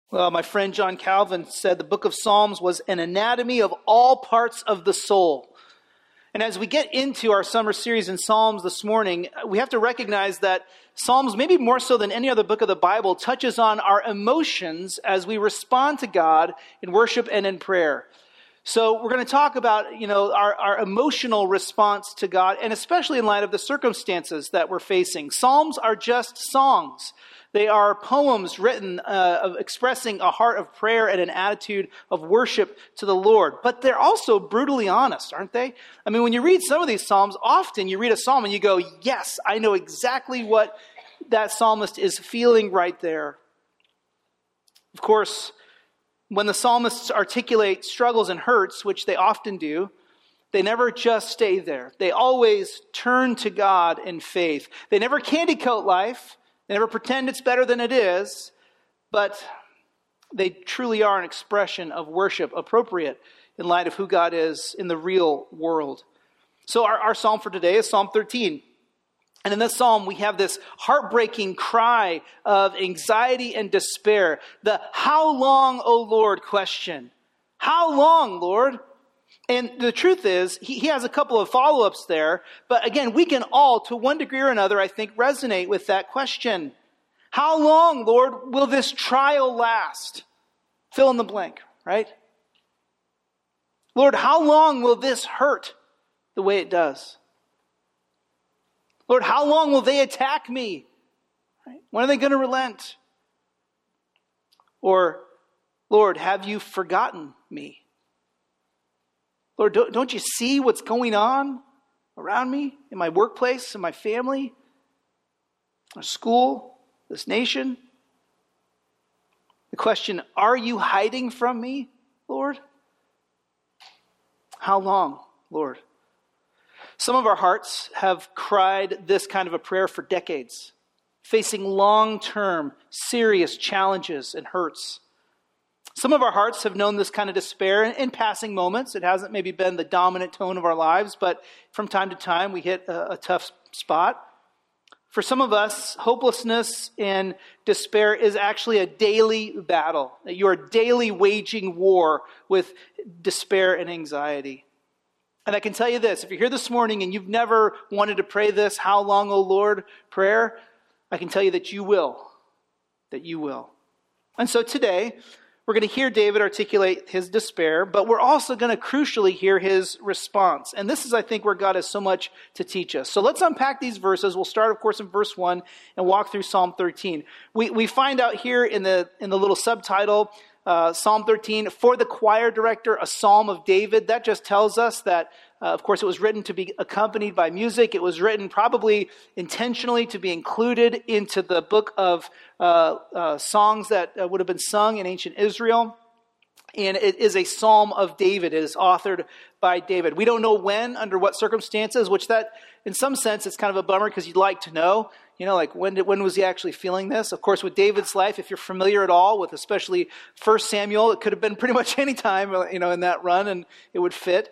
Well, my friend John Calvin said the book of Psalms was an anatomy of all parts of the soul. And as we get into our summer series in Psalms this morning, we have to recognize that Psalms, maybe more so than any other book of the Bible, touches on our emotions as we respond to God in worship and in prayer. So we're going to talk about, our emotional response to God, and especially in light of the circumstances that we're facing. Psalms are just songs. They are poems written of expressing a heart of prayer and an attitude of worship to the Lord. But they're also brutally honest, aren't they? I mean, when you read some of these Psalms, often you read a psalm and you go, yes, I know exactly what that psalmist is feeling right there. Of course, when the psalmists articulate struggles and hurts, which they often do, they never just stay there. They always turn to God in faith. They never candy coat life. They never pretend it's better than it is, but they truly are an expression of worship appropriate in light of who God is in the real world. So our psalm for today is Psalm 13. And in this psalm, we have this heartbreaking cry of anxiety and despair. The "how long, O Lord?" question. How long, Lord? And the truth is, he has a couple of follow-ups there. But again, we can all, to one degree or another, I think, resonate with that question. How long, Lord, will this trial last? Fill in the blank, right? Lord, how long will this hurt the way it does? Lord, how long will they attack me? Right? When are they going to relent? Or, Lord, have you forgotten me? Lord, don't you see what's going on around me, in my workplace, in my family, our school, this nation? The question, are you hiding from me, Lord? How long, Lord? Some of our hearts have cried this kind of a prayer for decades, facing long-term, serious challenges and hurts. Some of our hearts have known this kind of despair in passing moments. It hasn't maybe been the dominant tone of our lives, but from time to time we hit a tough spot. For some of us, hopelessness and despair is actually a daily battle. You are daily waging war with despair and anxiety. And I can tell you this, if you're here this morning and you've never wanted to pray this, "How long, O Lord?" prayer, I can tell you that you will. That you will. And so today, we're going to hear David articulate his despair, but we're also going to crucially hear his response. And this is, I think, where God has so much to teach us. So let's unpack these verses. We'll start, of course, in verse 1 and walk through Psalm 13. We find out here in the little subtitle, Psalm 13, for the choir director, a psalm of David. That just tells us that, of course, it was written to be accompanied by music. It was written probably intentionally to be included into the book of songs that would have been sung in ancient Israel. And it is a psalm of David. It is authored by David. We don't know when, under what circumstances, which that, in some sense, it's kind of a bummer because you'd like to know. Like when was he actually feeling this? Of course, with David's life, if you're familiar at all with especially 1 Samuel, it could have been pretty much any time, in that run, and it would fit.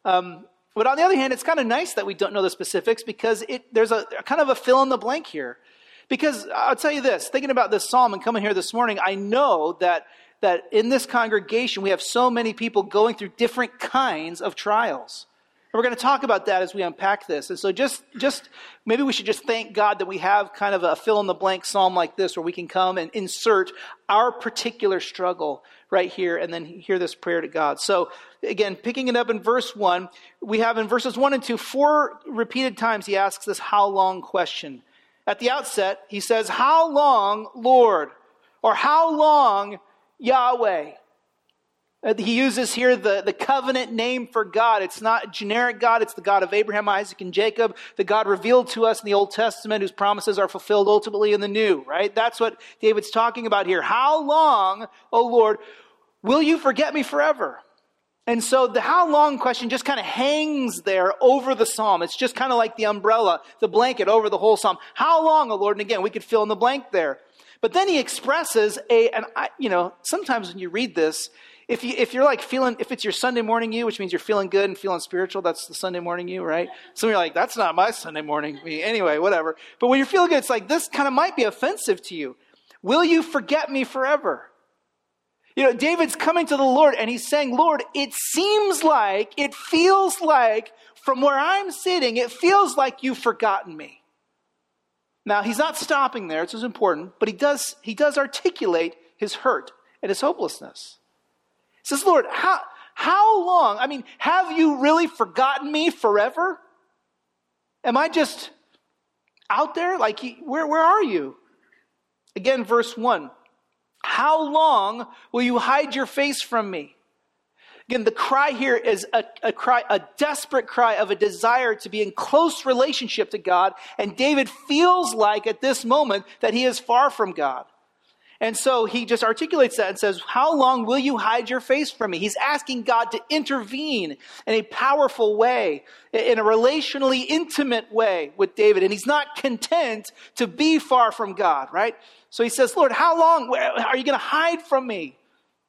But on the other hand, it's kind of nice that we don't know the specifics because there's a kind of a fill in the blank here. Because I'll tell you this, thinking about this psalm and coming here this morning, I know that in this congregation, we have so many people going through different kinds of trials. And we're going to talk about that as we unpack this. And so just maybe we should just thank God that we have kind of a fill-in-the-blank psalm like this where we can come and insert our particular struggle right here and then hear this prayer to God. So again, picking it up in verse 1, we have in verses 1 and 2, 4 repeated times he asks this how long question. At the outset, he says, "How long, Lord?" Or "How long, Yahweh?" He uses here the covenant name for God. It's not a generic God. It's the God of Abraham, Isaac, and Jacob, the God revealed to us in the Old Testament whose promises are fulfilled ultimately in the New, right? That's what David's talking about here. How long, O Lord, will you forget me forever? And so the how long question just kind of hangs there over the psalm. It's just kind of like the umbrella, the blanket over the whole psalm. How long, O Lord? And again, we could fill in the blank there. But then he expresses sometimes when you read this, if you're like feeling, if it's your Sunday morning you, which means you're feeling good and feeling spiritual, that's the Sunday morning you, right? Some of you are like, that's not my Sunday morning me. Anyway, whatever. But when you're feeling good, it's like, this kind of might be offensive to you. Will you forget me forever? David's coming to the Lord and he's saying, Lord, it feels like, from where I'm sitting, it feels like you've forgotten me. Now, he's not stopping there, which is important, but he does articulate his hurt and his hopelessness. He says, Lord, how long? I mean, have you really forgotten me forever? Am I just out there? Like, where are you? Again, verse 1. How long will you hide your face from me? Again, the cry here is a desperate cry of a desire to be in close relationship to God. And David feels like at this moment that he is far from God. And so he just articulates that and says, how long will you hide your face from me? He's asking God to intervene in a powerful way, in a relationally intimate way with David. And he's not content to be far from God, right? So he says, Lord, how long are you going to hide from me?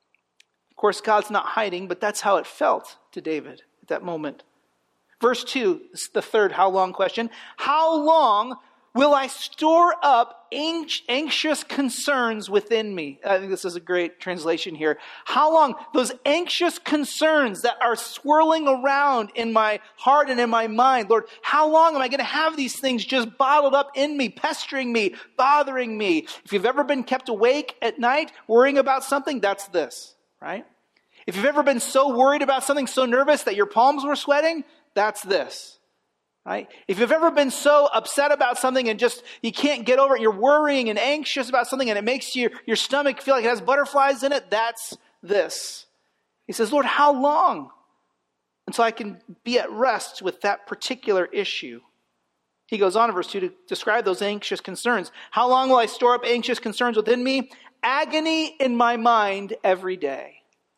Of course, God's not hiding, but that's how it felt to David at that moment. Verse 2, the third how long question. How long will I store up anxious concerns within me? I think this is a great translation here. How long? Those anxious concerns that are swirling around in my heart and in my mind. Lord, how long am I going to have these things just bottled up in me, pestering me, bothering me? If you've ever been kept awake at night worrying about something, that's this, right? If you've ever been so worried about something, so nervous that your palms were sweating, that's this. Right? If you've ever been so upset about something and just you can't get over it, you're worrying and anxious about something and it makes your stomach feel like it has butterflies in it, that's this. He says, Lord, how long until I can be at rest with that particular issue? He goes on in verse 2 to describe those anxious concerns. How long will I store up anxious concerns within me? Agony in my mind every day.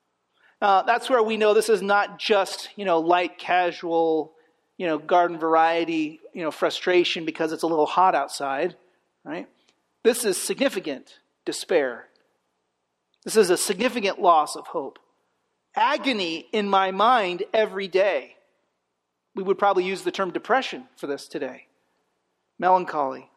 That's where we know this is not just, light, casual, garden variety, frustration because it's a little hot outside, right? This is significant despair. This is a significant loss of hope. Agony in my mind every day. We would probably use the term depression for this today. Melancholy.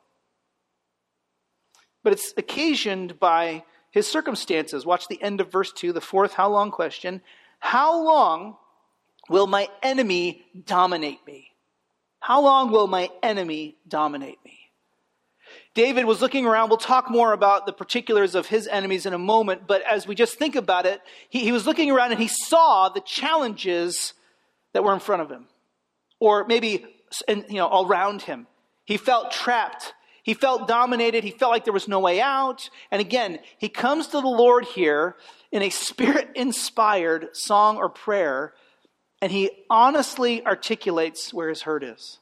But it's occasioned by his circumstances. Watch the end of verse 2, the fourth how long question. How long will my enemy dominate me? How long will my enemy dominate me? David was looking around. We'll talk more about the particulars of his enemies in a moment. But as we just think about it, he was looking around and he saw the challenges that were in front of him. Or maybe all around him. He felt trapped. He felt dominated. He felt like there was no way out. And again, he comes to the Lord here in a spirit-inspired song or prayer. And he honestly articulates where his hurt is.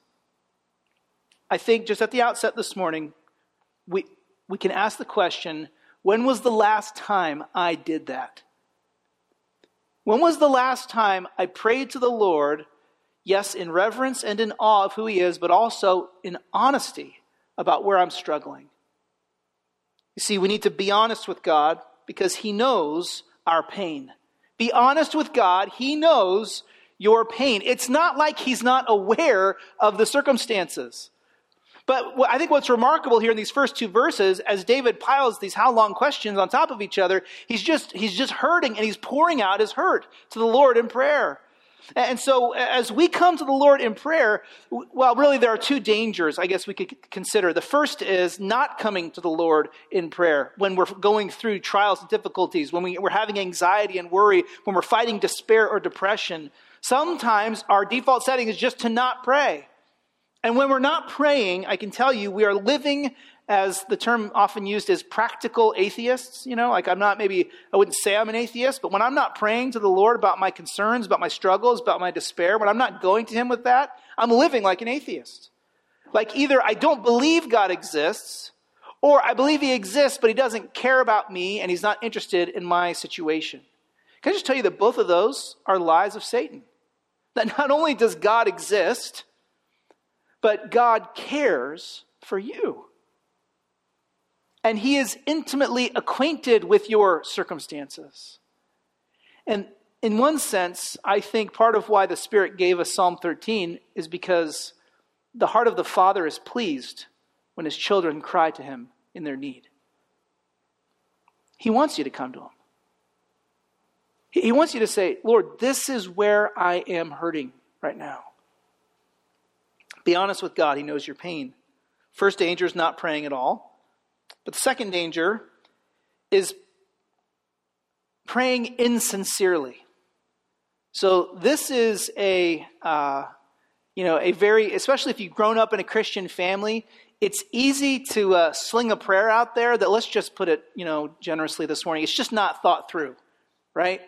I think just at the outset this morning, we can ask the question, when was the last time I did that? When was the last time I prayed to the Lord, yes, in reverence and in awe of who he is, but also in honesty about where I'm struggling? You see, we need to be honest with God because he knows our pain. Be honest with God. He knows your pain. It's not like he's not aware of the circumstances. But I think what's remarkable here in these first two verses, as David piles these how long questions on top of each other, he's just hurting and he's pouring out his hurt to the Lord in prayer. And so as we come to the Lord in prayer, well, really there are two dangers I guess we could consider. The first is not coming to the Lord in prayer when we're going through trials and difficulties, when we're having anxiety and worry, when we're fighting despair or depression. Sometimes our default setting is just to not pray. And when we're not praying, I can tell you, we are living, as the term often used is practical atheists. I wouldn't say I'm an atheist, but when I'm not praying to the Lord about my concerns, about my struggles, about my despair, when I'm not going to him with that, I'm living like an atheist. Like either I don't believe God exists, or I believe he exists, but he doesn't care about me and he's not interested in my situation. Can I just tell you that both of those are lies of Satan? That not only does God exist, but God cares for you. And he is intimately acquainted with your circumstances. And in one sense, I think part of why the Spirit gave us Psalm 13 is because the heart of the Father is pleased when his children cry to him in their need. He wants you to come to him. He wants you to say, Lord, this is where I am hurting right now. Be honest with God. He knows your pain. First danger is not praying at all. But the second danger is praying insincerely. So this is a very, especially if you've grown up in a Christian family, it's easy to sling a prayer out there that, let's just put it, generously this morning, it's just not thought through, right?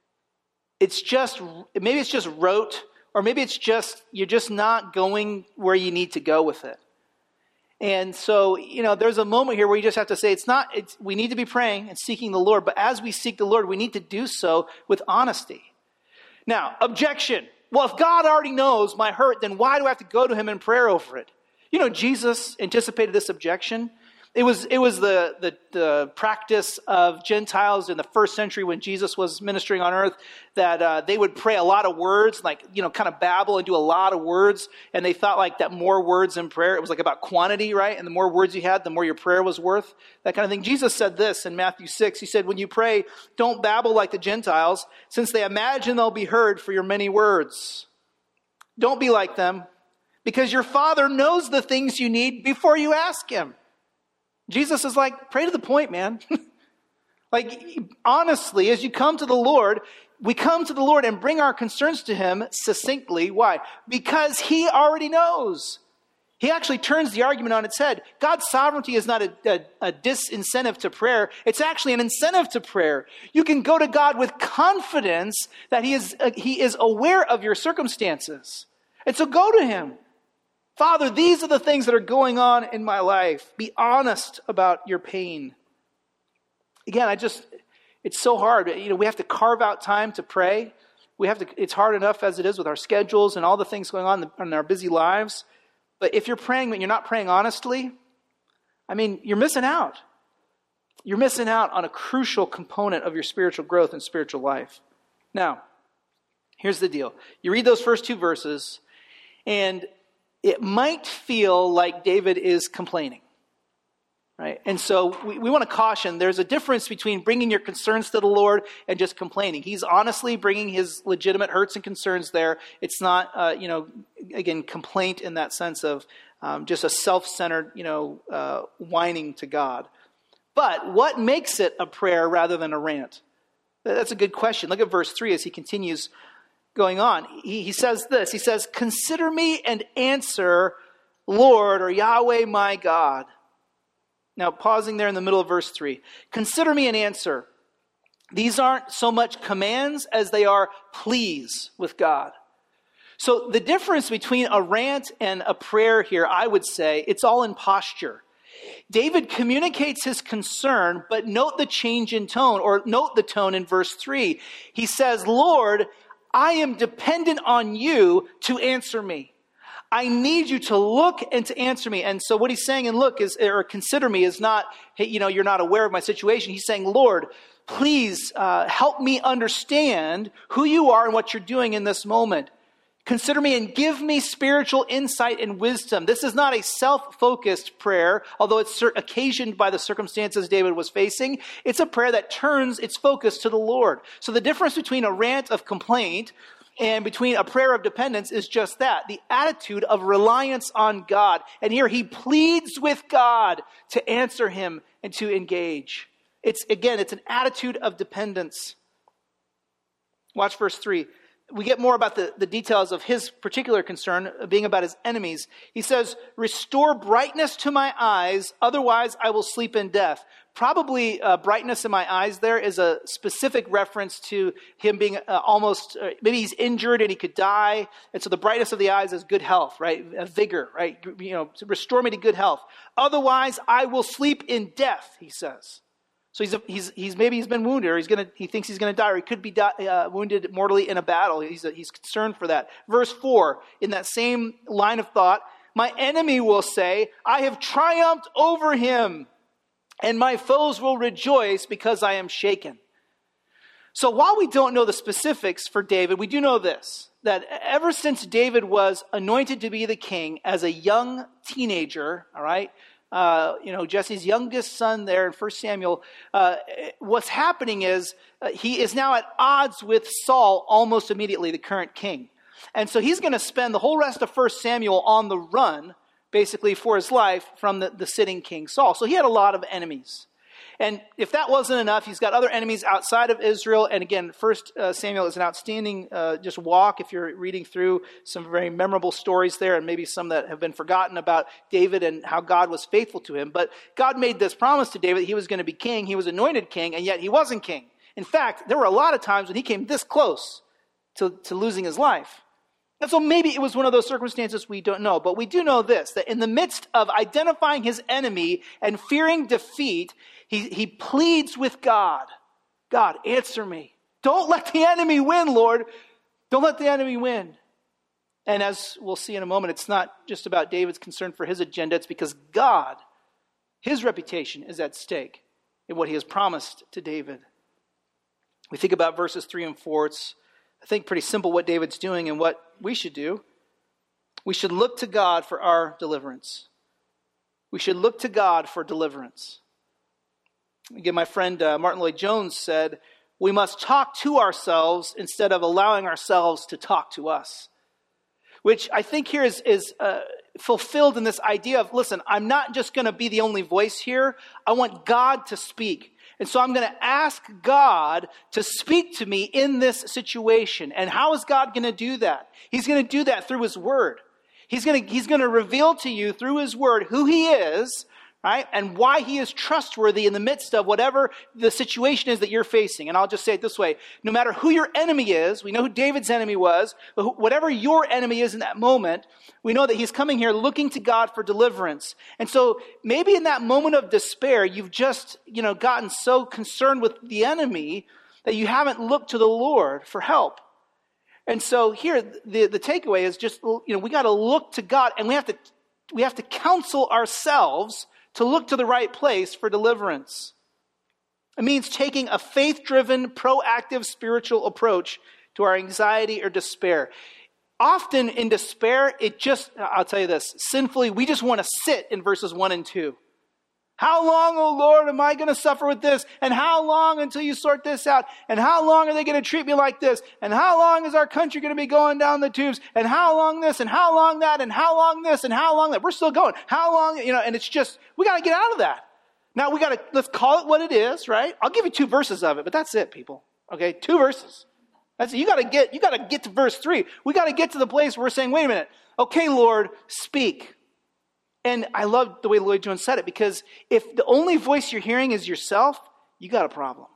Maybe it's just rote, or maybe it's just, you're just not going where you need to go with it. And so, there's a moment here where you just have to say, we need to be praying and seeking the Lord, but as we seek the Lord, we need to do so with honesty. Now, objection. Well, if God already knows my hurt, then why do I have to go to him in prayer over it? Jesus anticipated this objection. It was the practice of Gentiles in the first century when Jesus was ministering on earth, that they would pray a lot of words, kind of babble and do a lot of words. And they thought like that more words in prayer, it was like about quantity, right? And the more words you had, the more your prayer was worth, that kind of thing. Jesus said this in Matthew 6. He said, when you pray, don't babble like the Gentiles, since they imagine they'll be heard for your many words. Don't be like them, because your Father knows the things you need before you ask him. Jesus is like, pray to the point, man. Honestly, as you come to the Lord, we come to the Lord and bring our concerns to him succinctly. Why? Because he already knows. He actually turns the argument on its head. God's sovereignty is not a disincentive to prayer. It's actually an incentive to prayer. You can go to God with confidence that he is aware of your circumstances. And so go to him. Father, these are the things that are going on in my life. Be honest about your pain. Again, it's so hard. We have to carve out time to pray. It's hard enough as it is with our schedules and all the things going on in our busy lives. But if you're praying, but you're not praying honestly, you're missing out. You're missing out on a crucial component of your spiritual growth and spiritual life. Now, here's the deal. You read those first two verses, and it might feel like David is complaining, right? And so we want to caution, there's a difference between bringing your concerns to the Lord and just complaining. He's honestly bringing his legitimate hurts and concerns there. It's not, again, complaint in that sense of just a self-centered, whining to God. But what makes it a prayer rather than a rant? That's a good question. Look at verse 3 as he continues going on. He says this. He says, consider me and answer, Lord, or Yahweh my God. Now, pausing there in the middle of verse 3. Consider me and answer. These aren't so much commands as they are pleas with God. So the difference between a rant and a prayer here, I would say, it's all in posture. David communicates his concern, but note the change in tone, or note the tone in verse 3. He says, Lord, I am dependent on you to answer me. I need you to look and to answer me. And so what he's saying in look is, or consider me, is not, hey, you're not aware of my situation. He's saying, Lord, please help me understand who you are and what you're doing in this moment. Consider me and give me spiritual insight and wisdom. This is not a self-focused prayer, although it's occasioned by the circumstances David was facing. It's a prayer that turns its focus to the Lord. So the difference between a rant of complaint and between a prayer of dependence is just that, the attitude of reliance on God. And here he pleads with God to answer him and to engage. It's an attitude of dependence. Watch verse 3. We get more about the details of his particular concern being about his enemies. He says, restore brightness to my eyes, otherwise I will sleep in death. Probably brightness in my eyes there is a specific reference to him being maybe he's injured and he could die. And so the brightness of the eyes is good health, right? Vigor, right? Restore me to good health. Otherwise I will sleep in death, he says. So he's been wounded, or he thinks he's going to die, or he could be wounded mortally in a battle. He's concerned for that. Verse 4, in that same line of thought, my enemy will say, I have triumphed over him, and my foes will rejoice because I am shaken. So while we don't know the specifics for David, we do know this, that ever since David was anointed to be the king as a young teenager, all right, Jesse's youngest son there in 1 Samuel, what's happening is he is now at odds with Saul almost immediately, the current king. And so he's going to spend the whole rest of 1 Samuel on the run, basically for his life, from the sitting king Saul. So he had a lot of enemies. And if that wasn't enough, he's got other enemies outside of Israel. And again, 1 Samuel is an outstanding just walk if you're reading through some very memorable stories there, and maybe some that have been forgotten about David and how God was faithful to him. But God made this promise to David that he was going to be king. He was anointed king, and yet he wasn't king. In fact, there were a lot of times when he came this close to losing his life. And so maybe it was one of those circumstances we don't know. But we do know this, that in the midst of identifying his enemy and fearing defeat, he pleads with God. God, answer me. Don't let the enemy win, Lord. Don't let the enemy win. And as we'll see in a moment, it's not just about David's concern for his agenda. It's because God, his reputation is at stake in what he has promised to David. We think about verses 3 and 4. It's, I think, pretty simple what David's doing and what we should do. We should look to God for our deliverance. We should look to God for deliverance. Again, my friend Martin Lloyd-Jones said, we must talk to ourselves instead of allowing ourselves to talk to us. Which I think here is fulfilled in this idea of, listen, I'm not just going to be the only voice here. I want God to speak. And so I'm going to ask God to speak to me in this situation. And how is God going to do that? He's going to do that through his word. He's going to reveal to you through his word who he is, right? And why he is trustworthy in the midst of whatever the situation is that you're facing. And I'll just say it this way. No matter who your enemy is, we know who David's enemy was, but whatever your enemy is in that moment, we know that he's coming here looking to God for deliverance. And so maybe in that moment of despair, you've just, gotten so concerned with the enemy that you haven't looked to the Lord for help. And so here, the takeaway is just, we got to look to God, and we have to counsel ourselves to look to the right place for deliverance. It means taking a faith-driven, proactive spiritual approach to our anxiety or despair. Often in despair, I'll tell you this, sinfully, we just want to sit in verses 1 and 2. How long, O Lord, am I going to suffer with this? And how long until you sort this out? And how long are they going to treat me like this? And how long is our country going to be going down the tubes? And how long this? And how long that? And how long this? And how long that? We're still going. How long? And it's just, we got to get out of that. Now let's call it what it is, right? I'll give you 2 verses of it, but that's it, people. Okay, 2 verses. That's it. You got to get to verse 3. We got to get to the place where we're saying, wait a minute. Okay, Lord, speak. And I love the way Lloyd-Jones said it, because if the only voice you're hearing is yourself, you got a problem.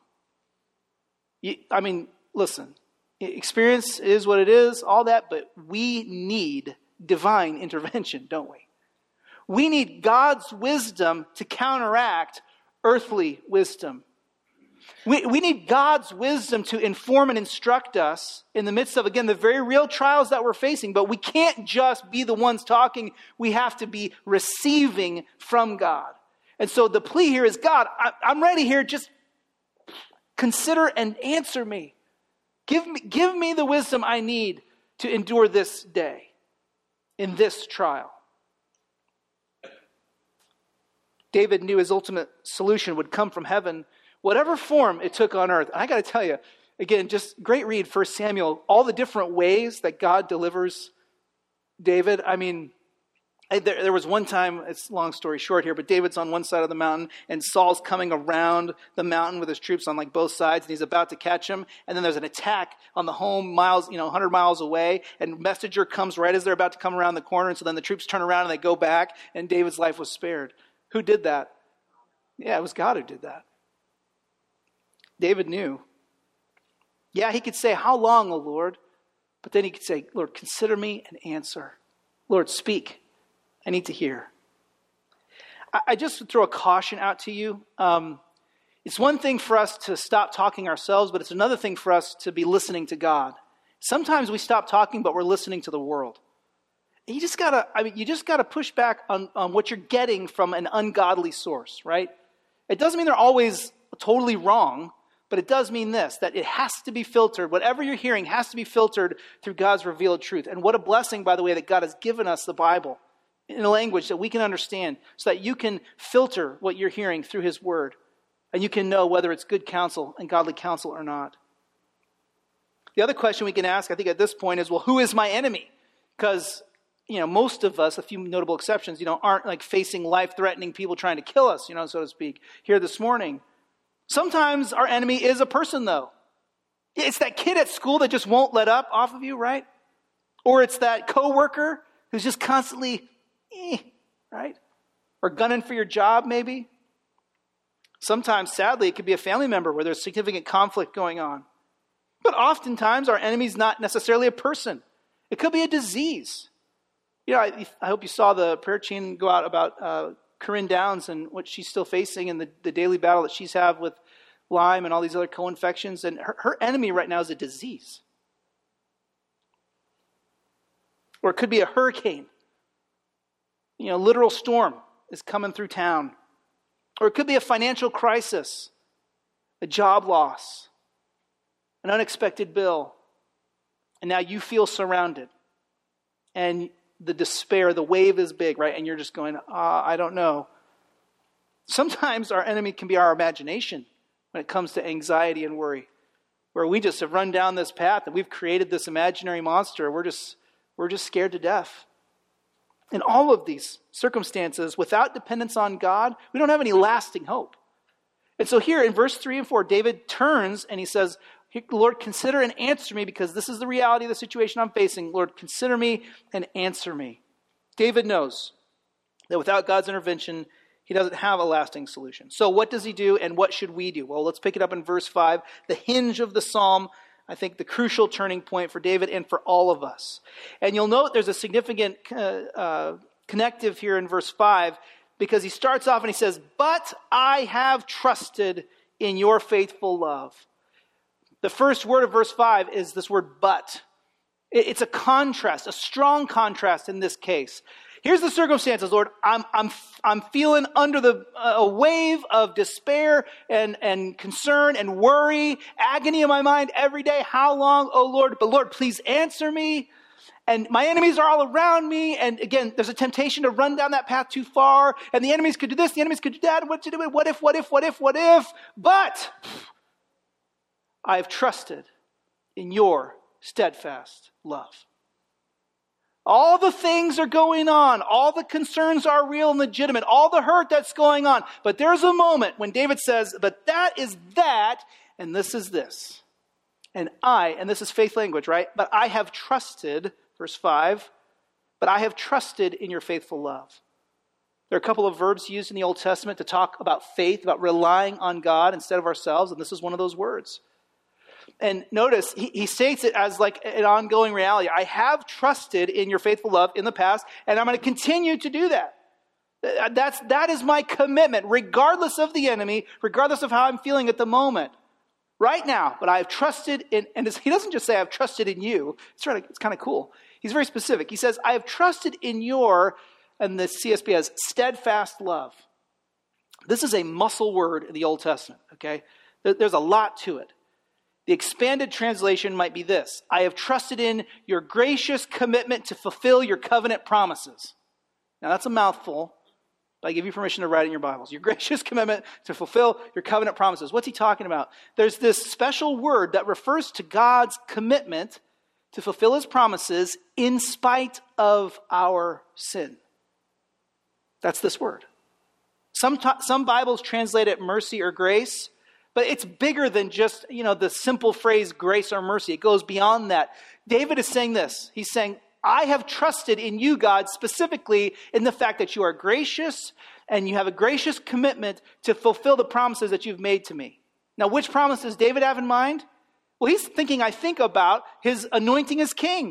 Listen, experience is what it is, all that, but we need divine intervention, don't we? We need God's wisdom to counteract earthly wisdom. We need God's wisdom to inform and instruct us in the midst of, again, the very real trials that we're facing. But we can't just be the ones talking. We have to be receiving from God. And so the plea here is, God, I'm ready here. Just consider and answer me. Give me the wisdom I need to endure this day in this trial. David knew his ultimate solution would come from heaven, whatever form it took on earth. And I got to tell you, again, just great read, 1 Samuel, all the different ways that God delivers David. There was one time, it's a long story short here, but David's on one side of the mountain, and Saul's coming around the mountain with his troops on both sides, and he's about to catch him. And then there's an attack on the home 100 miles away, and messenger comes right as they're about to come around the corner, and so then the troops turn around and they go back, and David's life was spared. Who did that? Yeah, it was God who did that. David knew. Yeah, he could say, how long, O Lord? But then he could say, Lord, consider me and answer. Lord, speak. I need to hear. I just throw a caution out to you. It's one thing for us to stop talking ourselves, but it's another thing for us to be listening to God. Sometimes we stop talking, but we're listening to the world. You just gotta push back on what you're getting from an ungodly source, right? It doesn't mean they're always totally wrong, but it does mean this, that it has to be filtered. Whatever you're hearing has to be filtered through God's revealed truth. And what a blessing, by the way, that God has given us the Bible. in a language that we can understand so that you can filter what you're hearing through his word and you can know whether it's good counsel and godly counsel or not. The other question we can ask, I think at this point is, well, who is my enemy? Because, most of us, a few notable exceptions, aren't like facing life-threatening people trying to kill us, so to speak, here this morning. Sometimes our enemy is a person, though. It's that kid at school that just won't let up off of you, right? Or it's that coworker who's just constantly, right? Or gunning for your job, maybe. Sometimes, sadly, it could be a family member where there's significant conflict going on. But oftentimes, our enemy's not necessarily a person. It could be a disease. I hope you saw the prayer chain go out about Corinne Downs and what she's still facing and the daily battle that she's had with Lyme and all these other co-infections. And her enemy right now is a disease. Or it could be a hurricane. Literal storm is coming through town. Or it could be a financial crisis, a job loss, an unexpected bill. And now you feel surrounded. And the despair, the wave is big, right? And you're just going, I don't know. Sometimes our enemy can be our imagination when it comes to anxiety and worry, where we just have run down this path and we've created this imaginary monster. We're just scared to death. In all of these circumstances, without dependence on God, we don't have any lasting hope. And so here in verse 3 and 4, David turns and he says, Lord, consider and answer me, because this is the reality of the situation I'm facing. Lord, consider me and answer me. David knows that without God's intervention, he doesn't have a lasting solution. So what does he do and what should we do? Well, let's pick it up in verse 5, the hinge of the psalm, I think the crucial turning point for David and for all of us. And you'll note there's a significant connective here in verse 5, because he starts off and he says, but I have trusted in your faithful love. The first word of verse 5 is this word but. It's a contrast, a strong contrast in this case. Here's the circumstances, Lord. I'm feeling under a wave of despair and concern and worry, agony in my mind every day. How long, oh Lord? But Lord, please answer me. And my enemies are all around me. And again, there's a temptation to run down that path too far. And the enemies could do this, the enemies could do that. What to do? What if? But I have trusted in your steadfast love. All the things are going on. All the concerns are real and legitimate. All the hurt that's going on. But there's a moment when David says, but that is that, and this is this. And this is faith language, right? But I have trusted, verse 5, but I have trusted in your faithful love. There are a couple of verbs used in the Old Testament to talk about faith, about relying on God instead of ourselves, and this is one of those words. And notice, he states it as like an ongoing reality. I have trusted in your faithful love in the past, and I'm going to continue to do that. That is my commitment, regardless of the enemy, regardless of how I'm feeling at the moment. Right now, but I have trusted in, and he doesn't just say I've trusted in you. It's kind of cool. He's very specific. He says, I have trusted in your, and the CSB has steadfast love. This is a muscle word in the Old Testament, okay? There's a lot to it. The expanded translation might be this: I have trusted in your gracious commitment to fulfill your covenant promises. Now that's a mouthful, but I give you permission to write it in your Bibles. Your gracious commitment to fulfill your covenant promises. What's he talking about? There's this special word that refers to God's commitment to fulfill his promises in spite of our sin. That's this word. Some Bibles translate it mercy or grace. But it's bigger than just, the simple phrase grace or mercy. It goes beyond that. David is saying this. He's saying, I have trusted in you, God, specifically in the fact that you are gracious and you have a gracious commitment to fulfill the promises that you've made to me. Now, which promise does David have in mind? Well, he's thinking, I think, about his anointing as king,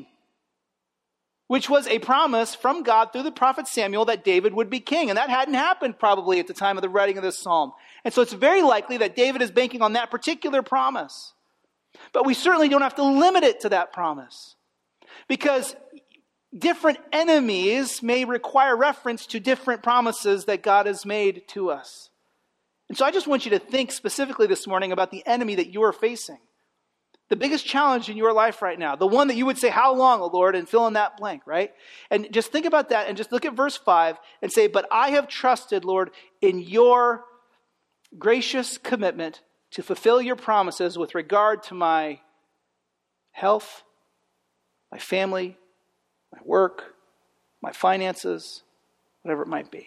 which was a promise from God through the prophet Samuel that David would be king. And that hadn't happened probably at the time of the writing of this psalm. And so it's very likely that David is banking on that particular promise. But we certainly don't have to limit it to that promise, because different enemies may require reference to different promises that God has made to us. And so I just want you to think specifically this morning about the enemy that you are facing. The biggest challenge in your life right now, the one that you would say, how long, O Lord, and fill in that blank, right? And just think about that and just look at verse 5 and say, but I have trusted, Lord, in your gracious commitment to fulfill your promises with regard to my health, my family, my work, my finances, whatever it might be.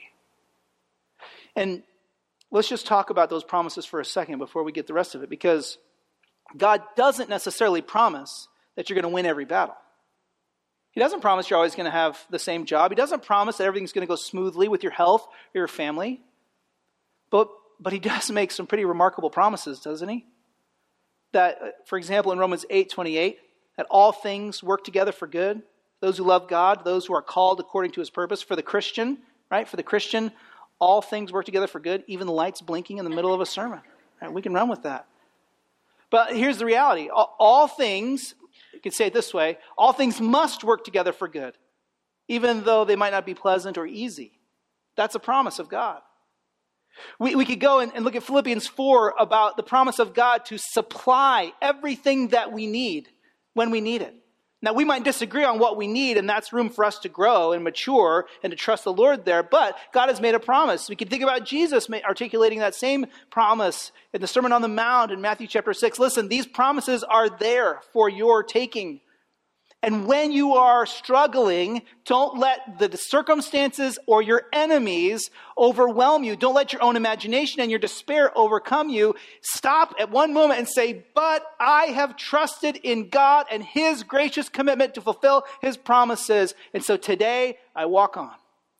And let's just talk about those promises for a second before we get the rest of it, because God doesn't necessarily promise that you're going to win every battle. He doesn't promise you're always going to have the same job. He doesn't promise that everything's going to go smoothly with your health or your family. But he does make some pretty remarkable promises, doesn't he? That, for example, in Romans 8:28, that all things work together for good. Those who love God, those who are called according to his purpose. For the Christian, right? For the Christian, all things work together for good. Even the lights blinking in the middle of a sermon. Right? We can run with that. But here's the reality. All things, you could say it this way, all things must work together for good, even though they might not be pleasant or easy. That's a promise of God. We could go and look at Philippians 4 about the promise of God to supply everything that we need when we need it. Now, we might disagree on what we need, and that's room for us to grow and mature and to trust the Lord there, but God has made a promise. We can think about Jesus articulating that same promise in the Sermon on the Mount in Matthew chapter 6. Listen, these promises are there for your taking. And when you are struggling, don't let the circumstances or your enemies overwhelm you. Don't let your own imagination and your despair overcome you. Stop at one moment and say, but I have trusted in God and his gracious commitment to fulfill his promises. And so today I walk on.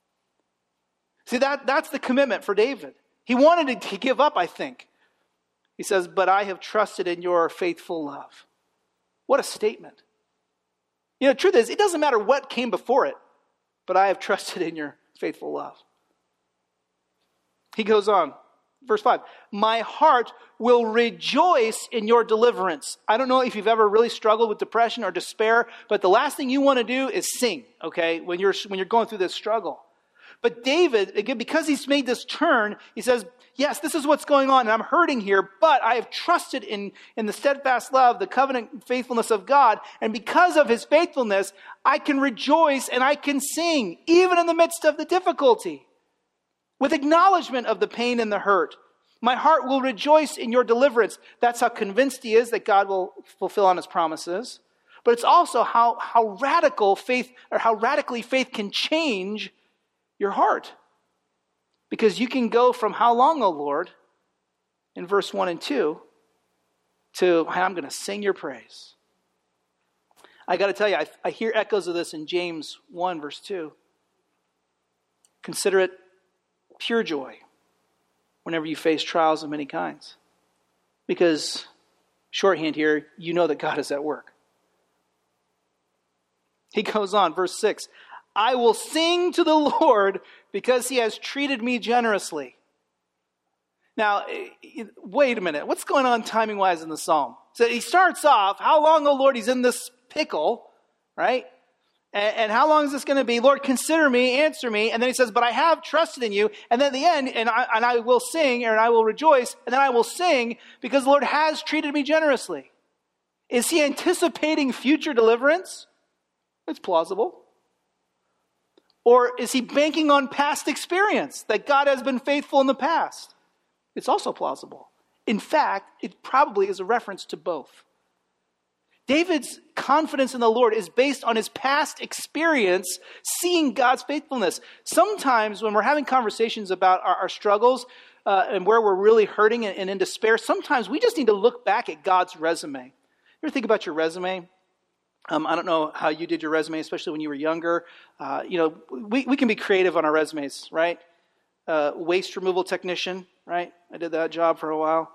See, that's the commitment for David. He wanted to give up, I think. He says, but I have trusted in your faithful love. What a statement. You know, the truth is, it doesn't matter what came before it, but I have trusted in your faithful love. He goes on, verse 5, my heart will rejoice in your deliverance. I don't know if you've ever really struggled with depression or despair, but the last thing you want to do is sing, okay, when you're going through this struggle. But David, again, because he's made this turn, he says, yes, this is what's going on, and I'm hurting here, but I have trusted in the steadfast love, the covenant faithfulness of God, and because of his faithfulness, I can rejoice and I can sing, even in the midst of the difficulty, with acknowledgement of the pain and the hurt. My heart will rejoice in your deliverance. That's how convinced he is that God will fulfill on his promises. But it's also how radical faith, or how radically faith can change your heart. Because you can go from how long, O Lord, in verse 1 and 2, to I'm going to sing your praise. I got to tell you, I hear echoes of this in James 1, verse 2. Consider it pure joy whenever you face trials of many kinds. Because, shorthand here, you know that God is at work. He goes on, verse 6. I will sing to the Lord because he has treated me generously. Now, wait a minute. What's going on timing-wise in the psalm? So he starts off, how long, O Lord, he's in this pickle, right? And how long is this going to be? Lord, consider me, answer me. And then he says, but I have trusted in you. And then at the end, and I will sing, and I will rejoice, and then I will sing because the Lord has treated me generously. Is he anticipating future deliverance? It's plausible. Or is he banking on past experience, that God has been faithful in the past? It's also plausible. In fact, it probably is a reference to both. David's confidence in the Lord is based on his past experience seeing God's faithfulness. Sometimes when we're having conversations about our struggles and where we're really hurting and in despair, sometimes we just need to look back at God's resume. You ever think about your resume? I don't know how you did your resume, especially when you were younger. We can be creative on our resumes, right? Waste removal technician, right? I did that job for a while.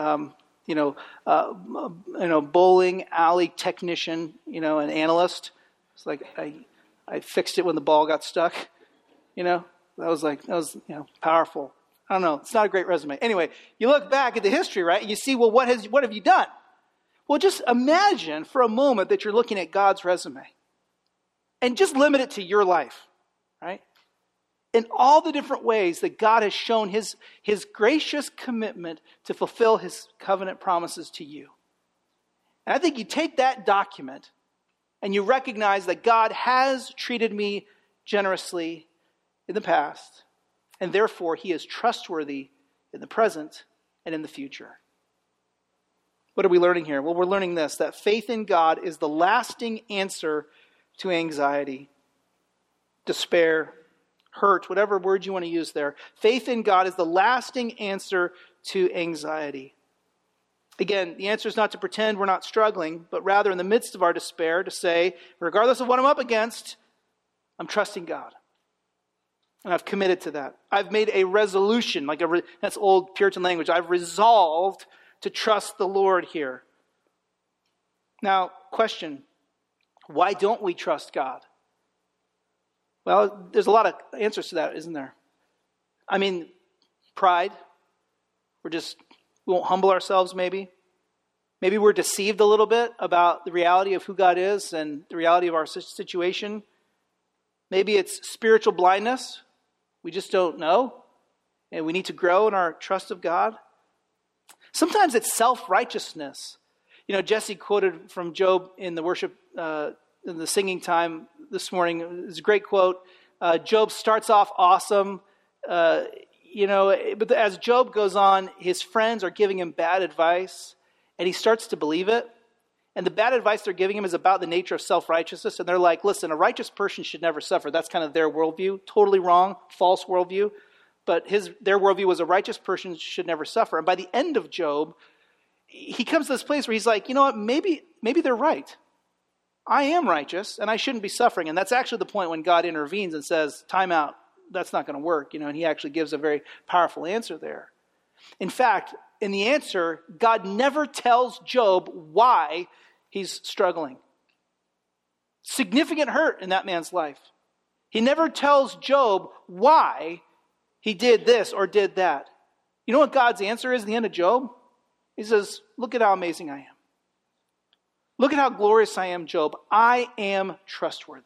Bowling alley technician, an analyst. It's like I fixed it when the ball got stuck. That was powerful. I don't know. It's not a great resume. Anyway, you look back at the history, right? And you see, well, what have you done? Well, just imagine for a moment that you're looking at God's resume and just limit it to your life, right? In all the different ways that God has shown his gracious commitment to fulfill his covenant promises to you. And I think you take that document and you recognize that God has treated me generously in the past, and therefore he is trustworthy in the present and in the future. What are we learning here? Well, we're learning this, that faith in God is the lasting answer to anxiety, despair, hurt, whatever word you want to use there. Faith in God is the lasting answer to anxiety. Again, the answer is not to pretend we're not struggling, but rather in the midst of our despair to say, regardless of what I'm up against, I'm trusting God. And I've committed to that. I've made a resolution, that's old Puritan language. I've resolved to trust the Lord here. Now, question, why don't we trust God? Well, there's a lot of answers to that, isn't there? I mean, pride. We won't humble ourselves maybe. Maybe we're deceived a little bit about the reality of who God is and the reality of our situation. Maybe it's spiritual blindness. We just don't know. And we need to grow in our trust of God. Sometimes it's self-righteousness. Jesse quoted from Job in the worship, in the singing time this morning. It's a great quote. Job starts off awesome. But as Job goes on, his friends are giving him bad advice, and he starts to believe it. And the bad advice they're giving him is about the nature of self-righteousness. And they're like, listen, a righteous person should never suffer. That's kind of their worldview. Totally wrong, false worldview. But their worldview was a righteous person should never suffer. And by the end of Job, he comes to this place where he's like, you know what, maybe they're right. I am righteous, and I shouldn't be suffering. And that's actually the point when God intervenes and says, time out. That's not going to work, and he actually gives a very powerful answer there. In fact, in the answer, God never tells Job why he's struggling. Significant hurt in that man's life. He never tells Job why he did this or did that. You know what God's answer is at the end of Job? He says, look at how amazing I am. Look at how glorious I am, Job. I am trustworthy.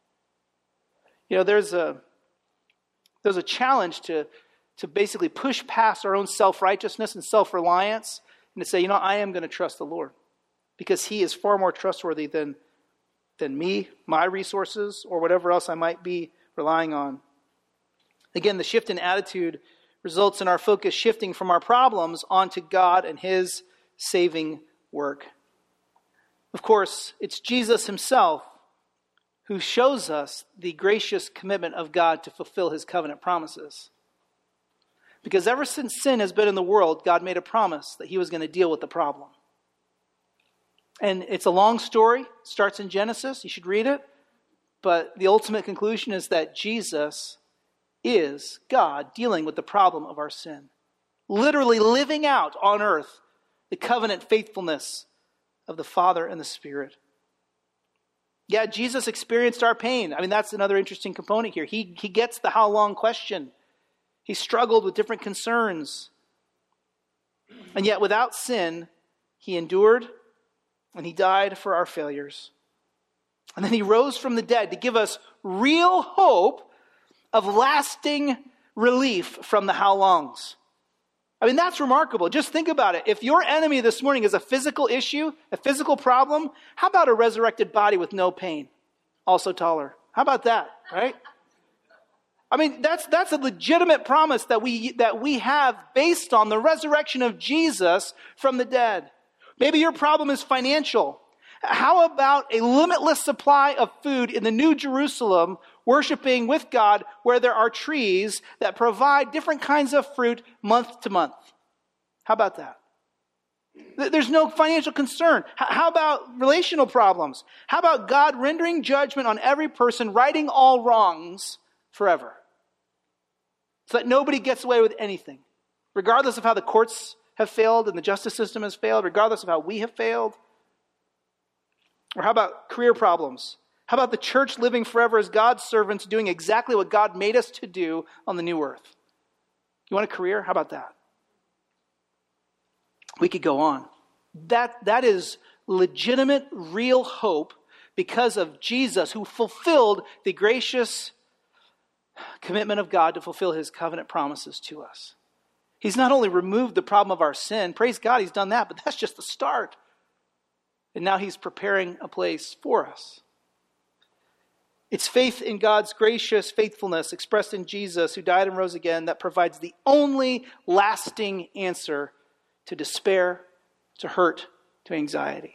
There's a challenge to basically push past our own self-righteousness and self-reliance and to say, I am going to trust the Lord because he is far more trustworthy than me, my resources, or whatever else I might be relying on. Again, the shift in attitude results in our focus shifting from our problems onto God and his saving work. Of course, it's Jesus himself who shows us the gracious commitment of God to fulfill his covenant promises. Because ever since sin has been in the world, God made a promise that he was going to deal with the problem. And it's a long story. It starts in Genesis. You should read it. But the ultimate conclusion is that Jesus is God dealing with the problem of our sin. Literally living out on earth the covenant faithfulness of the Father and the Spirit. Yeah, Jesus experienced our pain. That's another interesting component here. He gets the how long question. He struggled with different concerns. And yet without sin, he endured and he died for our failures. And then he rose from the dead to give us real hope of lasting relief from the how longs. That's remarkable. Just think about it. If your enemy this morning is a physical issue, a physical problem, how about a resurrected body with no pain? Also taller. How about that, right? That's a legitimate promise that we have based on the resurrection of Jesus from the dead. Maybe your problem is financial. How about a limitless supply of food in the New Jerusalem, worshiping with God, where there are trees that provide different kinds of fruit month to month? How about that? There's no financial concern. How about relational problems? How about God rendering judgment on every person, righting all wrongs forever? So that nobody gets away with anything, regardless of how the courts have failed and the justice system has failed, regardless of how we have failed. Or how about career problems? How about the church living forever as God's servants, doing exactly what God made us to do on the new earth? You want a career? How about that? We could go on. That is legitimate, real hope because of Jesus, who fulfilled the gracious commitment of God to fulfill his covenant promises to us. He's not only removed the problem of our sin, praise God, he's done that, but that's just the start. And now he's preparing a place for us. It's faith in God's gracious faithfulness expressed in Jesus, who died and rose again, that provides the only lasting answer to despair, to hurt, to anxiety.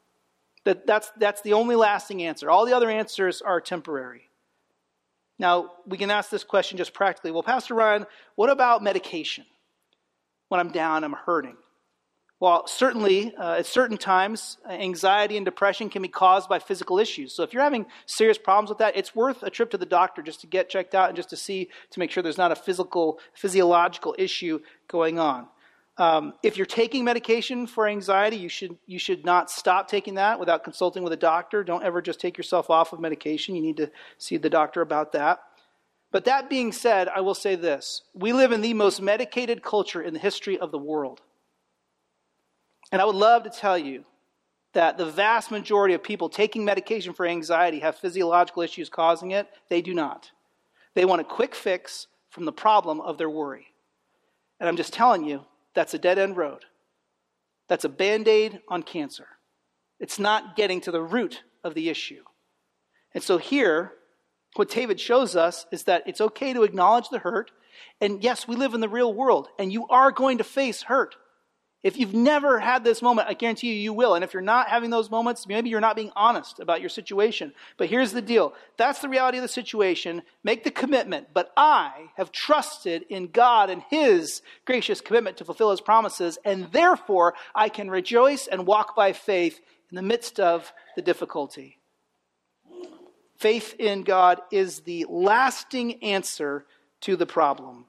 That's the only lasting answer. All the other answers are temporary. Now, we can ask this question just practically. Well, Pastor Ryan, what about medication? When I'm down, I'm hurting. Well, certainly, at certain times, anxiety and depression can be caused by physical issues. So if you're having serious problems with that, it's worth a trip to the doctor just to get checked out and just to make sure there's not a physiological issue going on. If you're taking medication for anxiety, you should not stop taking that without consulting with a doctor. Don't ever just take yourself off of medication. You need to see the doctor about that. But that being said, I will say this. We live in the most medicated culture in the history of the world. And I would love to tell you that the vast majority of people taking medication for anxiety have physiological issues causing it. They do not. They want a quick fix from the problem of their worry. And I'm just telling you, that's a dead-end road. That's a Band-Aid on cancer. It's not getting to the root of the issue. And so here, what David shows us is that it's okay to acknowledge the hurt. And yes, we live in the real world, and you are going to face hurt. If you've never had this moment, I guarantee you will. And if you're not having those moments, maybe you're not being honest about your situation. But here's the deal. That's the reality of the situation. Make the commitment. But I have trusted in God and His gracious commitment to fulfill His promises. And therefore, I can rejoice and walk by faith in the midst of the difficulty. Faith in God is the lasting answer to the problem.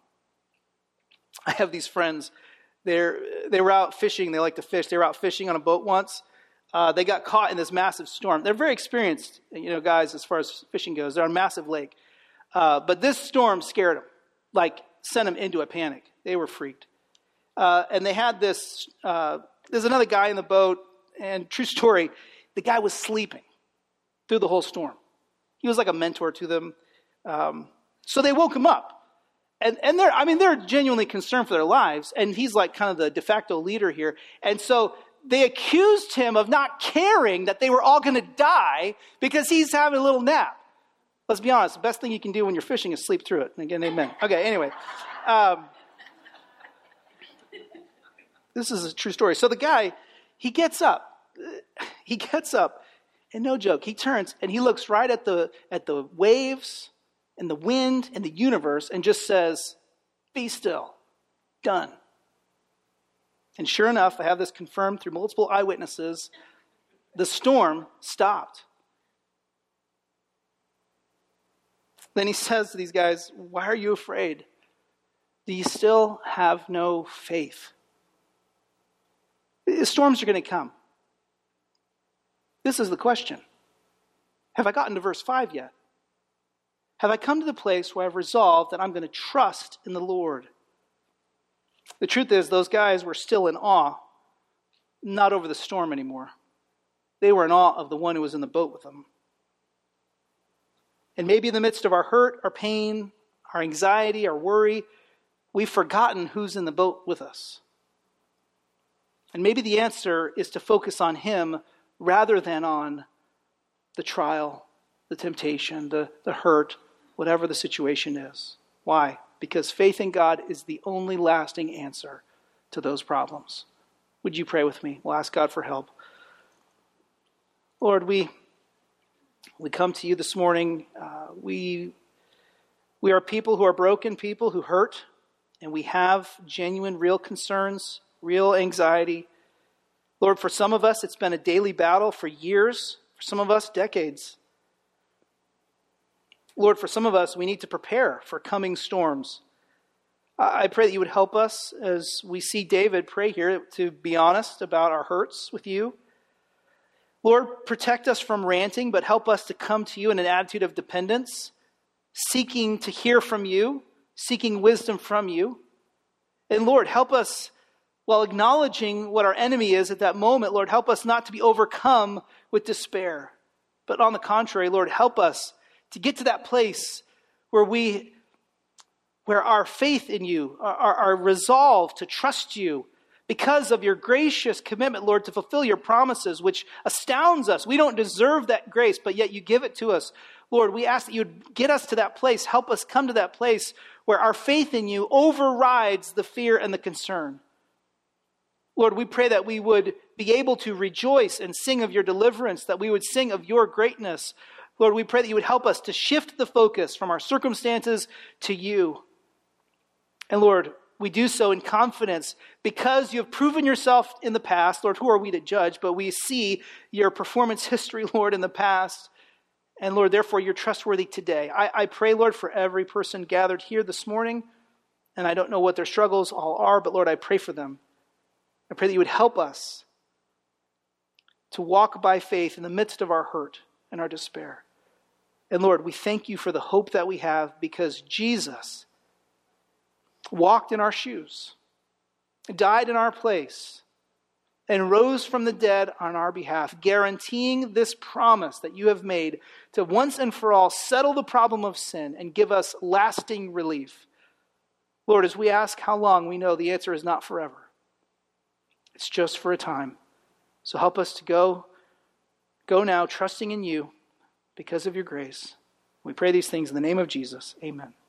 I have these friends. They were out fishing. They like to fish. They were out fishing on a boat once. They got caught in this massive storm. They're very experienced, guys, as far as fishing goes. They're on a massive lake. But this storm scared them, sent them into a panic. They were freaked. And they had this, there's another guy in the boat, and true story, the guy was sleeping through the whole storm. He was like a mentor to them. So they woke him up. And they're genuinely concerned for their lives. And he's like kind of the de facto leader here. And so they accused him of not caring that they were all going to die because he's having a little nap. Let's be honest. The best thing you can do when you're fishing is sleep through it. And again, amen. Okay, anyway. This is a true story. So the guy, he gets up. And no joke, he turns and he looks right at the waves and the wind and the universe and just says, "Be still." Done. And sure enough, I have this confirmed through multiple eyewitnesses, the storm stopped. Then he says to these guys, "Why are you afraid? Do you still have no faith?" The storms are going to come. This is the question. Have I gotten to verse 5 yet? Have I come to the place where I've resolved that I'm going to trust in the Lord? The truth is, those guys were still in awe, not over the storm anymore. They were in awe of the one who was in the boat with them. And maybe in the midst of our hurt, our pain, our anxiety, our worry, we've forgotten who's in the boat with us. And maybe the answer is to focus on Him rather than on the trial, the temptation, the hurt, whatever the situation is. Why? Because faith in God is the only lasting answer to those problems. Would you pray with me? We'll ask God for help. Lord, we come to you this morning. We are people who are broken, people who hurt, and we have genuine, real concerns, real anxiety. Lord, for some of us, it's been a daily battle for years. For some of us, decades. Lord, for some of us, we need to prepare for coming storms. I pray that you would help us as we see David pray here to be honest about our hurts with you. Lord, protect us from ranting, but help us to come to you in an attitude of dependence, seeking to hear from you, seeking wisdom from you. And Lord, help us, while acknowledging what our enemy is at that moment, Lord, help us not to be overcome with despair. But on the contrary, Lord, help us to get to that place where our faith in you, our resolve to trust you, because of your gracious commitment, Lord, to fulfill your promises, which astounds us. We don't deserve that grace, but yet you give it to us. Lord, we ask that you would get us to that place, help us come to that place where our faith in you overrides the fear and the concern. Lord, we pray that we would be able to rejoice and sing of your deliverance, that we would sing of your greatness. Lord, we pray that you would help us to shift the focus from our circumstances to you. And Lord, we do so in confidence because you have proven yourself in the past. Lord, who are we to judge? But we see your performance history, Lord, in the past. And Lord, therefore, you're trustworthy today. I pray, Lord, for every person gathered here this morning. And I don't know what their struggles all are, but Lord, I pray for them. I pray that you would help us to walk by faith in the midst of our hurt and our despair. And Lord, we thank you for the hope that we have because Jesus walked in our shoes, died in our place, and rose from the dead on our behalf, guaranteeing this promise that you have made to once and for all settle the problem of sin and give us lasting relief. Lord, as we ask how long, we know the answer is not forever. It's just for a time. So help us to go now, trusting in you because of your grace. We pray these things in the name of Jesus. Amen.